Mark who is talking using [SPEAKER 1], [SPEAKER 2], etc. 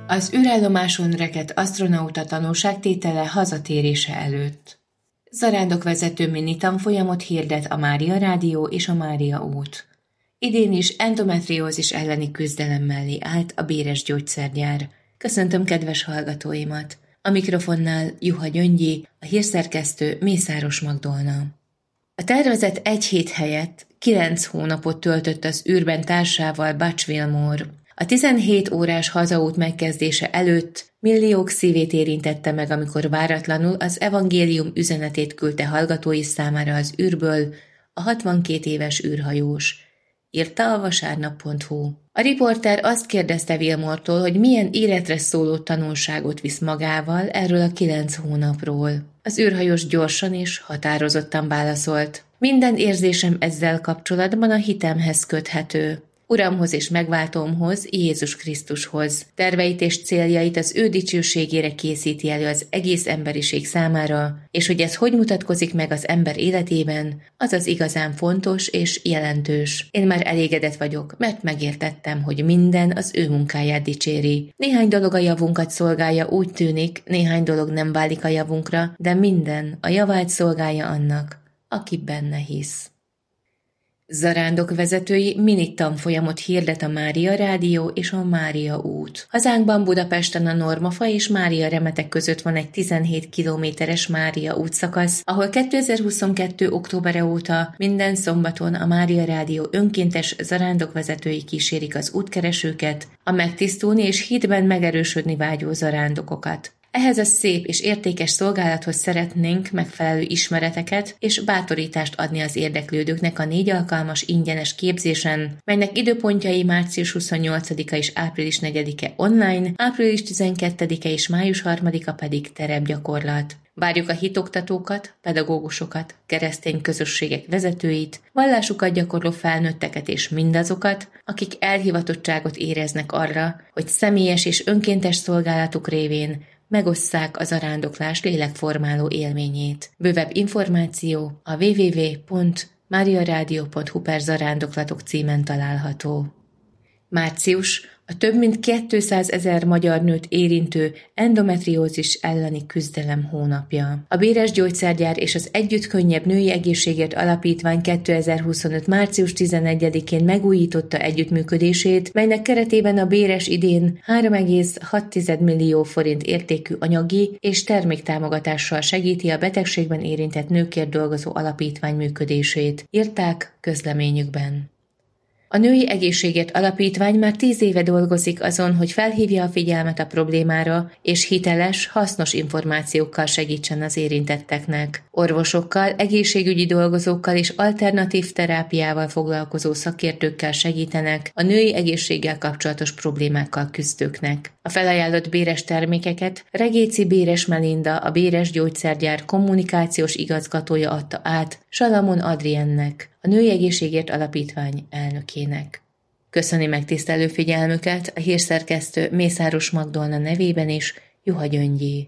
[SPEAKER 1] Az űrállomáson rekedt asztronauta tanúságtétele hazatérése előtt. Zarándokvezető mini tanfolyamot hirdet a Mária Rádió és a Mária út. Idén is endometriózis elleni küzdelem mellé állt a Béres Gyógyszergyár. Köszöntöm kedves hallgatóimat! A mikrofonnál Juha Gyöngyi, a hírszerkesztő Mészáros Magdolna. A tervezett 1 hét helyett 9 hónapot töltött az űrben társával Butch Wilmore. A 17 órás hazaút megkezdése előtt milliók szívét érintette meg, amikor váratlanul az evangélium üzenetét küldte hallgatói számára az űrből a 62 éves űrhajós, írta a vasárnap.hu. A riporter azt kérdezte Wilmore-tól, hogy milyen életre szóló tanulságot visz magával erről a 9 hónapról. Az űrhajós gyorsan és határozottan válaszolt. Minden érzésem ezzel kapcsolatban a hitemhez köthető. Uramhoz és megváltómhoz, Jézus Krisztushoz. Terveit és céljait az ő dicsőségére készíti elő az egész emberiség számára, és hogy ez hogy mutatkozik meg az ember életében, az az igazán fontos és jelentős. Én már elégedett vagyok, mert megértettem, hogy minden az ő munkáját dicséri. Néhány dolog a javunkat szolgálja, úgy tűnik, néhány dolog nem válik a javunkra, de minden a javát szolgálja annak, aki benne hisz. Zarándokvezetői mini tanfolyamot hirdet a Mária Rádió és a Mária út. Hazánkban Budapesten a Normafa és Mária Remetek között van egy 17 kilométeres Mária útszakasz, ahol 2022. októbere óta minden szombaton a Mária Rádió önkéntes zarándokvezetői kísérik az útkeresőket, a megtisztulni és hitben megerősödni vágyó zarándokokat. Ehhez a szép és értékes szolgálathoz szeretnénk megfelelő ismereteket és bátorítást adni az érdeklődőknek a 4 alkalmas ingyenes képzésen, melynek időpontjai március 28-a és április 4-e online, április 12-e és május 3-a pedig terepgyakorlat. Várjuk a hitoktatókat, pedagógusokat, keresztény közösségek vezetőit, vallásukat gyakorló felnőtteket és mindazokat, akik elhivatottságot éreznek arra, hogy személyes és önkéntes szolgálatuk révén megosszák a zarándoklás lélekformáló élményét. Bővebb információ a www.mariaradio.hu/zarándoklatok címen található. Március a több mint 200 000 magyar nőt érintő endometriózis elleni küzdelem hónapja. A Béres Gyógyszergyár és az Együtt Könnyebb Női Egészségért Alapítvány 2025. március 11-én megújította együttműködését, melynek keretében a Béres idén 3,6 millió forint értékű anyagi és terméktámogatással segíti a betegségben érintett nőkért dolgozó alapítvány működését, írták közleményükben. A Női Egészségért Alapítvány már 10 éve dolgozik azon, hogy felhívja a figyelmet a problémára, és hiteles, hasznos információkkal segítsen az érintetteknek. Orvosokkal, egészségügyi dolgozókkal és alternatív terápiával foglalkozó szakértőkkel segítenek a női egészséggel kapcsolatos problémákkal küzdőknek. A felajánlott béres termékeket Regéci Béres Melinda, a Béres Gyógyszergyár kommunikációs igazgatója adta át Salamon Adriennek, a Női Egészségért Alapítvány elnökének. Köszöni megtisztelő figyelmüket a hírszerkesztő Mészáros Magdolna nevében is Juha Gyöngyi.